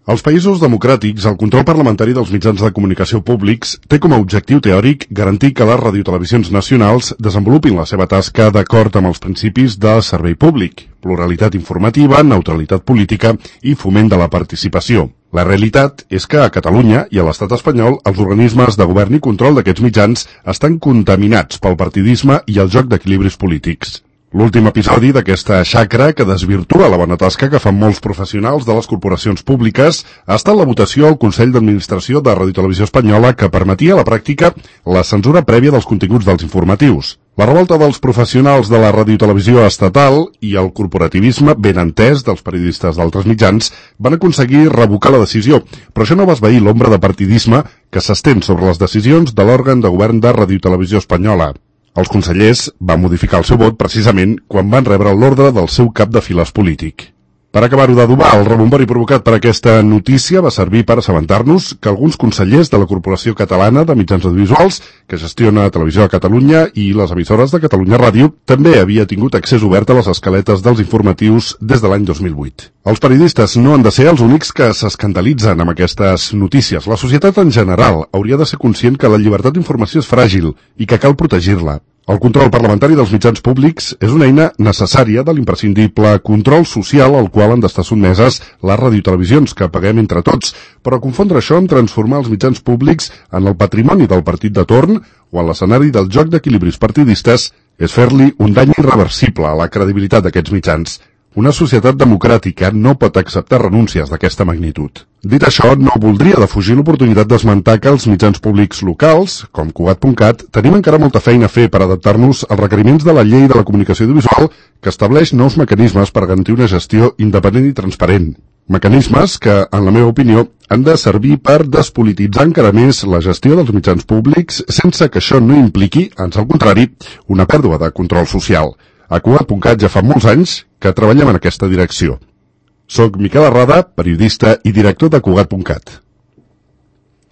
Als països democràtics, el control parlamentari dels mitjans de comunicació públics té com a objectiu teòric garantir que les radiotelevisions nacionals desenvolupin la seva tasca d'acord amb els principis de servei públic, pluralitat informativa, neutralitat política i foment de la participació. La realitat és que a Catalunya i a l'estat espanyol els organismes de govern i control d'aquests mitjans estan contaminats pel partidisme i el joc d'equilibris polítics. L'últim episodi d'aquesta xacra que desvirtua la bona tasca que fan molts professionals de les corporacions públiques ha estat la votació al Consell d'Administració de Radiotelevisió Espanyola que permetia a la pràctica la censura prèvia dels continguts dels informatius. La revolta dels professionals de la radiotelevisió estatal i el corporativisme ben entès dels periodistes d'altres mitjans van aconseguir revocar la decisió, però això no va esvair l'ombra de partidisme que s'estén sobre les decisions de l'òrgan de govern de Radiotelevisió Espanyola. Els consellers van modificar el seu vot precisament quan van rebre l'ordre del seu cap de files polític. Per acabar-ho d'adobar, el rebombori provocat per aquesta notícia va servir per assabentar-nos que alguns consellers de la Corporació Catalana de Mitjans Audiovisuals, que gestiona Televisió de Catalunya i les emissores de Catalunya Ràdio, també havia tingut accés obert a les escaletes dels informatius des de l'any 2008. Els periodistes no han de ser els únics que s'escandalitzen amb aquestes notícies. La societat en general hauria de ser conscient que la llibertat d'informació és fràgil i que cal protegir-la. El control parlamentari dels mitjans públics és una eina necessària de l'imprescindible control social al qual han d'estar sotmeses les radiotelevisions que paguem entre tots, però confondre això amb transformar els mitjans públics en el patrimoni del partit de torn o en l'escenari del joc d'equilibris partidistes és fer-li un dany irreversible a la credibilitat d'aquests mitjans. Una societat democràtica no pot acceptar renúncies d'aquesta magnitud. Dit això, no voldria defugir l'oportunitat d'esmentar que els mitjans públics locals, com Cugat.cat, tenim encara molta feina a fer per adaptar-nos als requeriments de la llei de la comunicació audiovisual que estableix nous mecanismes per garantir una gestió independent i transparent. Mecanismes que, en la meva opinió, han de servir per despolititzar encara més la gestió dels mitjans públics sense que això no impliqui, ans al contrari, una pèrdua de control social. A Cugat.cat ja fa molts anys que treballem en aquesta direcció. Soc Miquel Arrada, periodista i director de Cugat.cat.